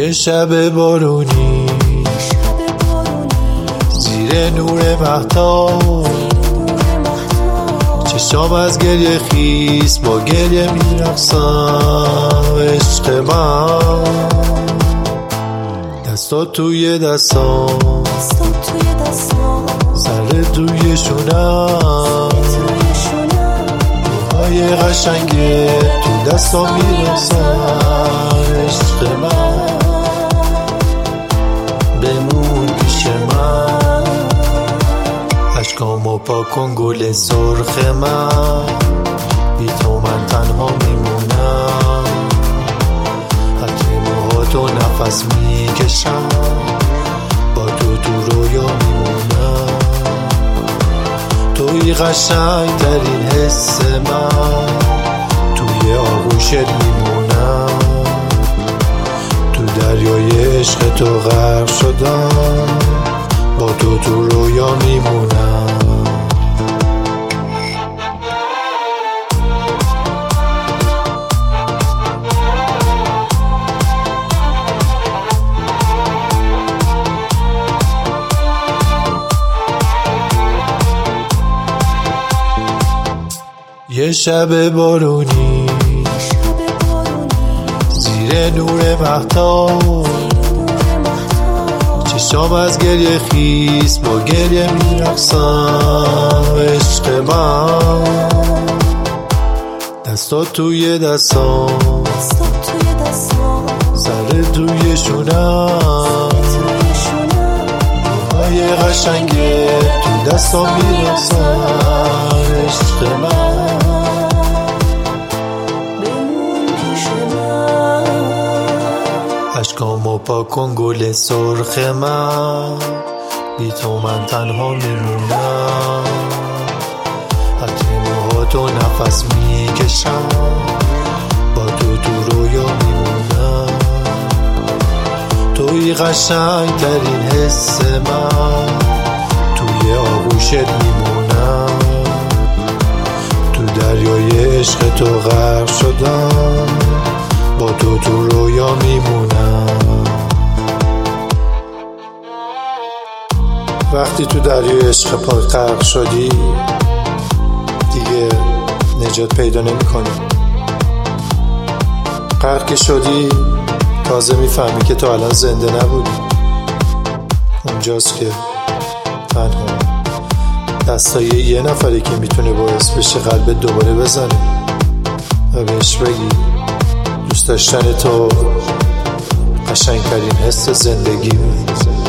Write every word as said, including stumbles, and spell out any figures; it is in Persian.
یه شب بارونی زیر نور مهتاب، چشام از گریه خیس با گریه میرقصم. عشق من دستات توی دستام، سر توی شونم، موهای قشنگه تو دستام میرقصن. عشق من بمون پیش من، اشکامو پاک کن گل سرخ من، بی تو من تنها میمونم. حتی موهاتو نفس میکشم، با تو تو رویا میمونم. توی قشنگ ترین حس من، توی آغوشت میمونم. تو دریای عشق تو غرق شدم، با تو تو رویا میمونم. یه شب بارونی زیر نور مهتاب، چشام از گریه خیس با گریه میرقصم. عشق من دستات توی دستام، سر توی شونم، موهای قشنگه تو دستام میرقصن. عشق من اشکامو پاک کن گل سرخ من، بی تو من تنها میمونم. حتی موهاتو نفس میکشم، با تو تو رویا میمونم. توی قشنگ ترین حس من، توی آغوشت میمونم. تو دریای عشق تو غرق شدم، با تو تو رویا میمونم. وقتی تو دریای عشق پاک غرق شدی، دیگه نجات پیدا نمی کنی. غرق که شدی تازه میفهمی که تو الان زنده نبودی. اونجاست که تنها دستای یه نفری که میتونه باعث بشه قلبت دوباره بزنه و بهش بگی دوست داشتن تو قشنگترین حس زندگی.